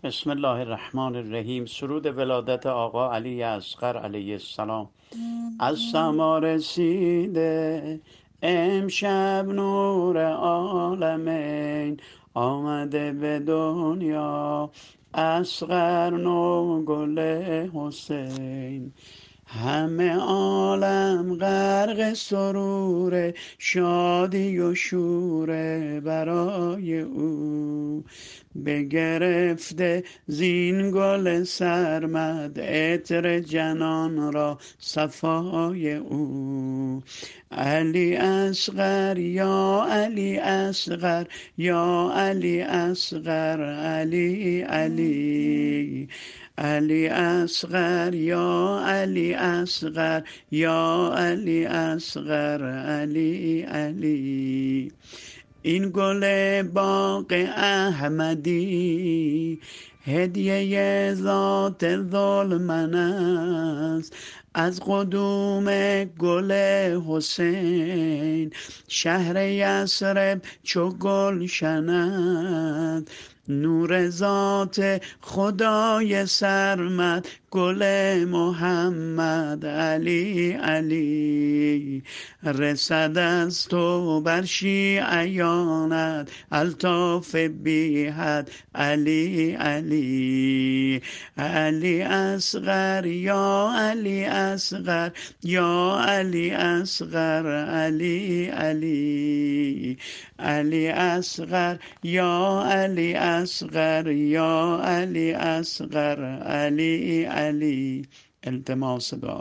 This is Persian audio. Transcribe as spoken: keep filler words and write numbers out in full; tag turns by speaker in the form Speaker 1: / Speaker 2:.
Speaker 1: بسم الله الرحمن الرحیم. سرود ولادت آقا علی اصغر علیه السلام. از سما رسیده امشب نور عالمین، آمده به دنیا اصغر نو گل حسین. همه عالم غرق سرور، شادی و شوره برای او. بگرفته زین گل سرمد، عطر جنان را صفای او. علی اصغر یا علی اصغر یا علی اصغر، علی علی علی اصغر یا علی اصغر یا علی اصغر، علی علی. این گل باغ احمدی هدیه ذات ذوالمن است، از قدوم گل حسین شهر یثرب چو گلشن‌اند. نور ذات خدای سرمد، گل محمد علی علی. رسد از تو بر شیعیانت الطاف بی حد، علی علی علی اصغر یا علی اصغر یا علی اصغر، علی علی علی اصغر یا علی اصغر یا علی اصغر، علی علی. التماس دعا.